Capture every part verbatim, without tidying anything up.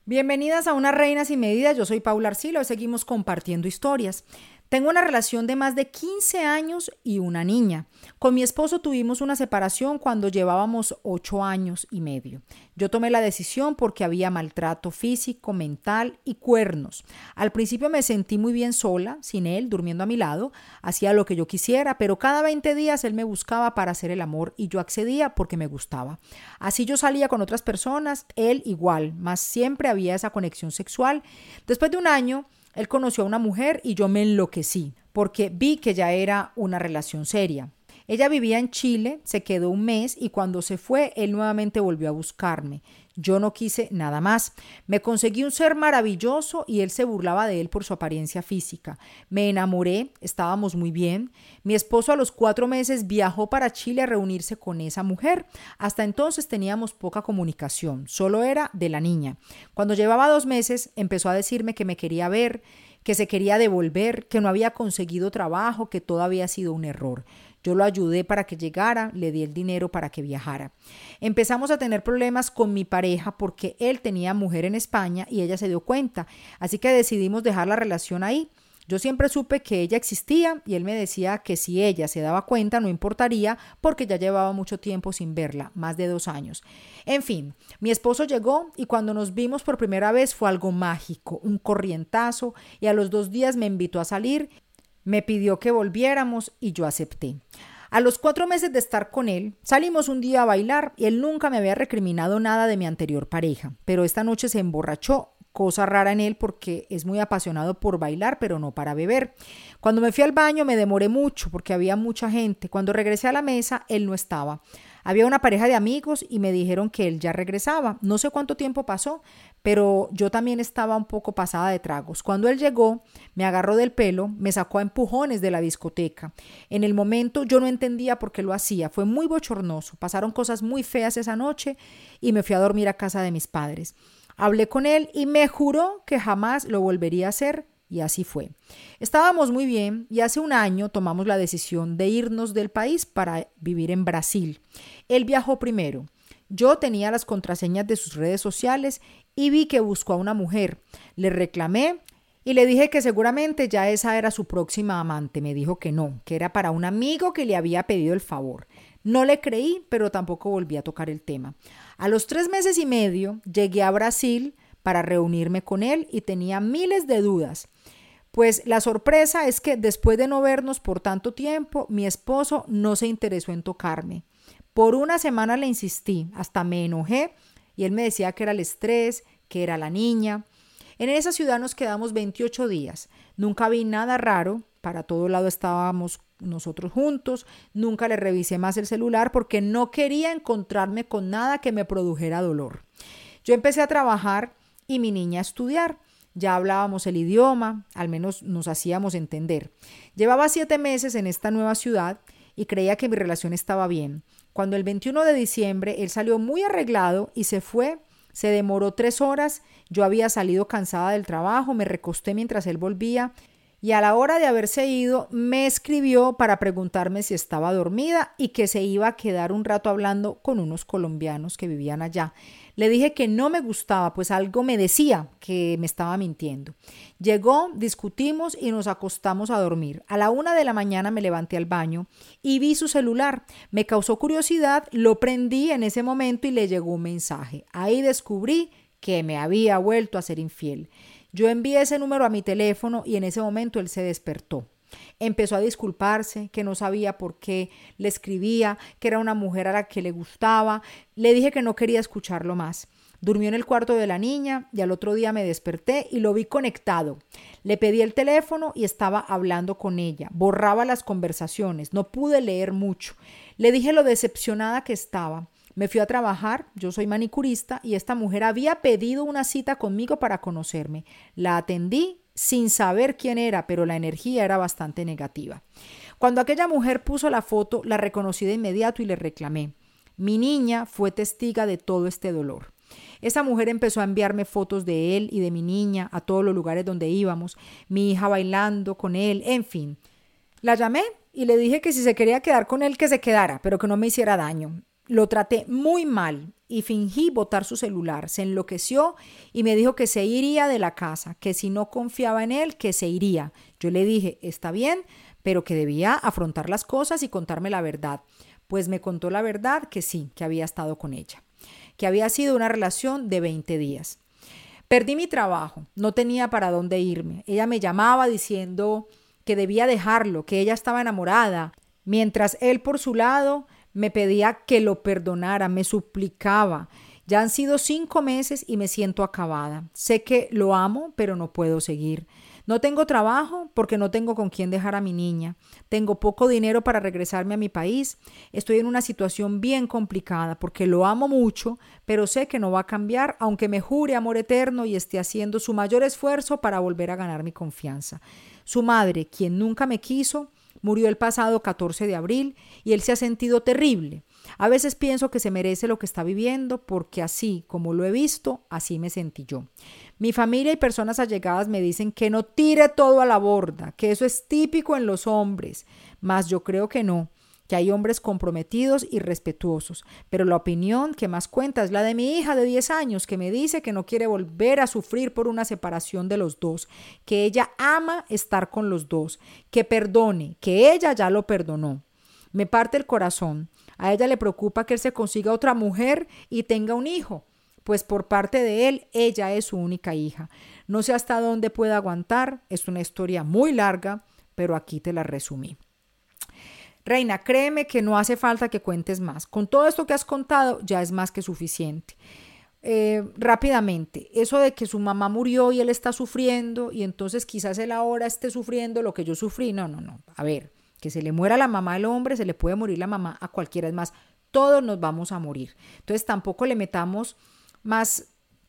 Bienvenidas a Una Reina sin Medida, yo soy Paula Arcila, hoy seguimos compartiendo historias. Tengo una relación de más de quince años y una niña. Con mi esposo tuvimos una separación cuando llevábamos ocho años y medio. Yo tomé la decisión porque había maltrato físico, mental y cuernos. Al principio me sentí muy bien sola, sin él, durmiendo a mi lado. Hacía lo que yo quisiera, pero cada veinte días él me buscaba para hacer el amor y yo accedía porque me gustaba. Así yo salía con otras personas, él igual, mas siempre había esa conexión sexual. Después de un año, él conoció a una mujer y yo me enloquecí porque vi que ya era una relación seria. Ella vivía en Chile, se quedó un mes y cuando se fue, él nuevamente volvió a buscarme. Yo no quise nada más. Me conseguí un ser maravilloso y él se burlaba de él por su apariencia física. Me enamoré, estábamos muy bien. Mi esposo a los cuatro meses viajó para Chile a reunirse con esa mujer. Hasta entonces teníamos poca comunicación, solo era de la niña. Cuando llevaba dos meses empezó a decirme que me quería ver, que se quería devolver, que no había conseguido trabajo, que todo había sido un error. Yo lo ayudé para que llegara, le di el dinero para que viajara. Empezamos a tener problemas con mi pareja porque él tenía mujer en España y ella se dio cuenta, así que decidimos dejar la relación ahí. Yo siempre supe que ella existía y él me decía que si ella se daba cuenta no importaría porque ya llevaba mucho tiempo sin verla, más de dos años. En fin, mi esposo llegó y cuando nos vimos por primera vez fue algo mágico, un corrientazo y a los dos días me invitó a salir. Me pidió que volviéramos y yo acepté. A los cuatro meses de estar con él, salimos un día a bailar y él nunca me había recriminado nada de mi anterior pareja, pero esta noche se emborrachó, cosa rara en él porque es muy apasionado por bailar, pero no para beber. Cuando me fui al baño me demoré mucho porque había mucha gente. Cuando regresé a la mesa, él no estaba. Había una pareja de amigos y me dijeron que él ya regresaba. No sé cuánto tiempo pasó, pero yo también estaba un poco pasada de tragos. Cuando él llegó, me agarró del pelo, me sacó a empujones de la discoteca. En el momento yo no entendía por qué lo hacía. Fue muy bochornoso. Pasaron cosas muy feas esa noche y me fui a dormir a casa de mis padres. Hablé con él y me juró que jamás lo volvería a hacer. Y así fue. Estábamos muy bien y hace un año tomamos la decisión de irnos del país para vivir en Brasil. Él viajó primero. Yo tenía las contraseñas de sus redes sociales y vi que buscó a una mujer. Le reclamé y le dije que seguramente ya esa era su próxima amante. Me dijo que no, que era para un amigo que le había pedido el favor. No le creí, pero tampoco volví a tocar el tema. A los tres meses y medio llegué a Brasil para reunirme con él y tenía miles de dudas. Pues la sorpresa es que después de no vernos por tanto tiempo, mi esposo no se interesó en tocarme. Por una semana le insistí, hasta me enojé y él me decía que era el estrés, que era la niña. En esa ciudad nos quedamos veintiocho días. Nunca vi nada raro, para todo lado estábamos nosotros juntos. Nunca le revisé más el celular porque no quería encontrarme con nada que me produjera dolor. Yo empecé a trabajar y mi niña a estudiar. Ya hablábamos el idioma, al menos nos hacíamos entender. Llevaba siete meses en esta nueva ciudad y creía que mi relación estaba bien. Cuando el veintiuno de diciembre él salió muy arreglado y se fue, se demoró tres horas, yo había salido cansada del trabajo, me recosté mientras él volvía y a la hora de haberse ido me escribió para preguntarme si estaba dormida y que se iba a quedar un rato hablando con unos colombianos que vivían allá. Le dije que no me gustaba, pues algo me decía que me estaba mintiendo. Llegó, discutimos y nos acostamos a dormir. A la una de la mañana me levanté al baño y vi su celular. Me causó curiosidad, lo prendí en ese momento y le llegó un mensaje. Ahí descubrí que me había vuelto a ser infiel. Yo envié ese número a mi teléfono y en ese momento él se despertó. Empezó a disculparse, que no sabía por qué le escribía, que era una mujer a la que le gustaba. Le dije que no quería escucharlo más. Durmió en el cuarto de la niña y al otro día me desperté y lo vi conectado. Le pedí el teléfono y estaba hablando con ella. Borraba las conversaciones. No pude leer mucho. Le dije lo decepcionada que estaba. Me fui a trabajar, yo soy manicurista, y esta mujer había pedido una cita conmigo para conocerme. La atendí sin saber quién era, pero la energía era bastante negativa. Cuando aquella mujer puso la foto, la reconocí de inmediato y le reclamé. Mi niña fue testiga de todo este dolor. Esa mujer empezó a enviarme fotos de él y de mi niña a todos los lugares donde íbamos, mi hija bailando con él, en fin. La llamé y le dije que si se quería quedar con él, que se quedara, pero que no me hiciera daño. Lo traté muy mal y fingí botar su celular. Se enloqueció y me dijo que se iría de la casa, que si no confiaba en él, que se iría. Yo le dije, está bien, pero que debía afrontar las cosas y contarme la verdad. Pues me contó la verdad que sí, que había estado con ella, que había sido una relación de veinte días. Perdí mi trabajo, no tenía para dónde irme. Ella me llamaba diciendo que debía dejarlo, que ella estaba enamorada, mientras él por su lado me pedía que lo perdonara, me suplicaba. Ya han sido cinco meses y me siento acabada. Sé que lo amo, pero no puedo seguir. No tengo trabajo porque no tengo con quién dejar a mi niña. Tengo poco dinero para regresarme a mi país. Estoy en una situación bien complicada porque lo amo mucho, pero sé que no va a cambiar aunque me jure amor eterno y esté haciendo su mayor esfuerzo para volver a ganar mi confianza. Su madre, quien nunca me quiso, murió el pasado catorce de abril y él se ha sentido terrible. A veces pienso que se merece lo que está viviendo porque así como lo he visto, así me sentí yo. Mi familia y personas allegadas me dicen que no tire todo a la borda, que eso es típico en los hombres, mas yo creo que no, que hay hombres comprometidos y respetuosos, pero la opinión que más cuenta es la de mi hija de diez años, que me dice que no quiere volver a sufrir por una separación de los dos, que ella ama estar con los dos, que perdone, que ella ya lo perdonó. Me parte el corazón. A ella le preocupa que él se consiga otra mujer y tenga un hijo, pues por parte de él, ella es su única hija. No sé hasta dónde pueda aguantar, es una historia muy larga, pero aquí te la resumí. Reina, créeme que no hace falta que cuentes más. Con todo esto que has contado, ya es más que suficiente. Eh, rápidamente, eso de que su mamá murió y él está sufriendo y entonces quizás él ahora esté sufriendo lo que yo sufrí. No, no, no. A ver, que se le muera la mamá al hombre, se le puede morir la mamá a cualquiera. Es más, todos nos vamos a morir. Entonces tampoco le metamos más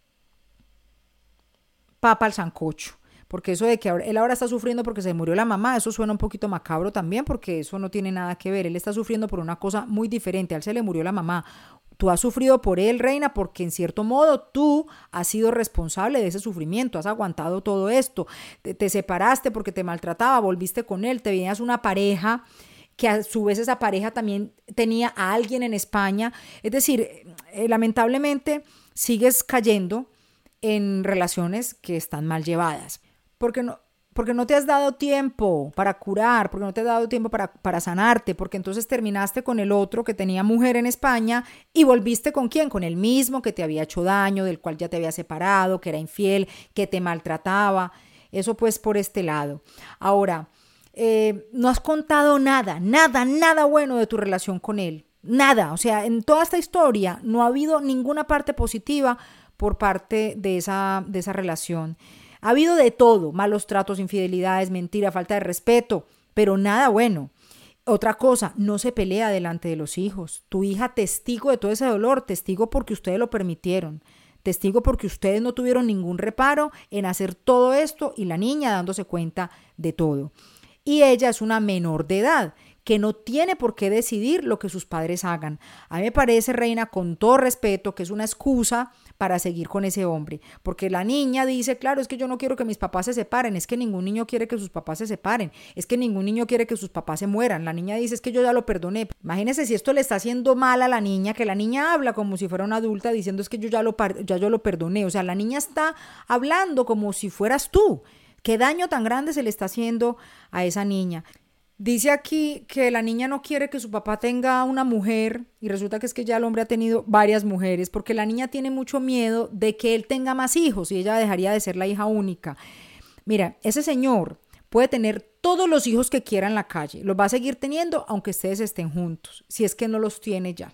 papa al sancocho. Porque eso de que él ahora está sufriendo porque se murió la mamá, eso suena un poquito macabro también, porque eso no tiene nada que ver. Él está sufriendo por una cosa muy diferente. A él se le murió la mamá. Tú has sufrido por él, reina, porque en cierto modo tú has sido responsable de ese sufrimiento, has aguantado todo esto. Te, te separaste porque te maltrataba, volviste con él, te venías una pareja que a su vez esa pareja también tenía a alguien en España. Es decir, eh, lamentablemente sigues cayendo en relaciones que están mal llevadas. Porque no, porque no te has dado tiempo para curar, porque no te has dado tiempo para, para sanarte, porque entonces terminaste con el otro que tenía mujer en España y volviste ¿con quién? Con el mismo que te había hecho daño, del cual ya te había separado, que era infiel, que te maltrataba. Eso pues por este lado. Ahora, eh, no has contado nada, nada, nada bueno de tu relación con él. Nada, o sea, en toda esta historia no ha habido ninguna parte positiva por parte de esa, de esa relación. Ha habido de todo, malos tratos, infidelidades, mentira, falta de respeto, pero nada bueno. Otra cosa, no se pelea delante de los hijos. Tu hija testigo de todo ese dolor, testigo porque ustedes lo permitieron, testigo porque ustedes no tuvieron ningún reparo en hacer todo esto y la niña dándose cuenta de todo. Y ella es una menor de edad que no tiene por qué decidir lo que sus padres hagan. A mí me parece, reina, con todo respeto, que es una excusa para seguir con ese hombre, porque la niña dice, claro, es que yo no quiero que mis papás se separen, es que ningún niño quiere que sus papás se separen, es que ningún niño quiere que sus papás se mueran. La niña dice, es que yo ya lo perdoné. Imagínese si esto le está haciendo mal a la niña, que la niña habla como si fuera una adulta diciendo, es que yo ya lo, ya yo lo perdoné. O sea, la niña está hablando como si fueras tú. ¿Qué daño tan grande se le está haciendo a esa niña? Dice aquí que la niña no quiere que su papá tenga una mujer y resulta que es que ya el hombre ha tenido varias mujeres porque la niña tiene mucho miedo de que él tenga más hijos y ella dejaría de ser la hija única. Mira, ese señor puede tener todos los hijos que quiera en la calle, los va a seguir teniendo aunque ustedes estén juntos, si es que no los tiene ya.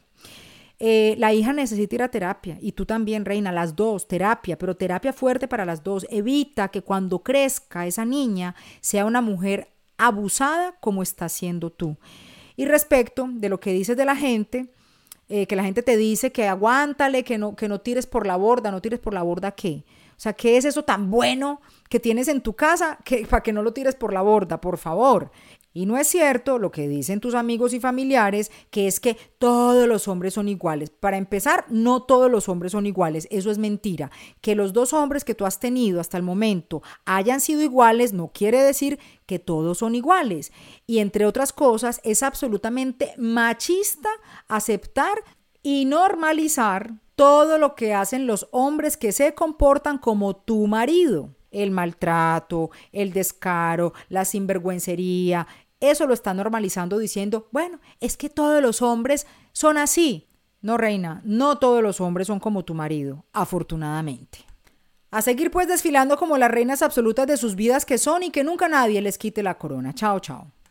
Eh, la hija necesita ir a terapia y tú también, reina, las dos, terapia, pero terapia fuerte para las dos. Evita que cuando crezca esa niña sea una mujer abusada como estás siendo tú. Y respecto de lo que dices de la gente, eh, que la gente te dice que aguántale, que no, que no tires por la borda, no tires por la borda, ¿qué? O sea, ¿qué es eso tan bueno que tienes en tu casa que, para que no lo tires por la borda, por favor? Y no es cierto lo que dicen tus amigos y familiares, que es que todos los hombres son iguales. Para empezar, no todos los hombres son iguales, eso es mentira. Que los dos hombres que tú has tenido hasta el momento hayan sido iguales no quiere decir que todos son iguales. Y entre otras cosas, es absolutamente machista aceptar y normalizar todo lo que hacen los hombres que se comportan como tu marido. El maltrato, el descaro, la sinvergüencería, eso lo está normalizando diciendo, bueno, es que todos los hombres son así. No, reina, no todos los hombres son como tu marido, afortunadamente. A seguir pues desfilando como las reinas absolutas de sus vidas que son y que nunca nadie les quite la corona. Chao, chao.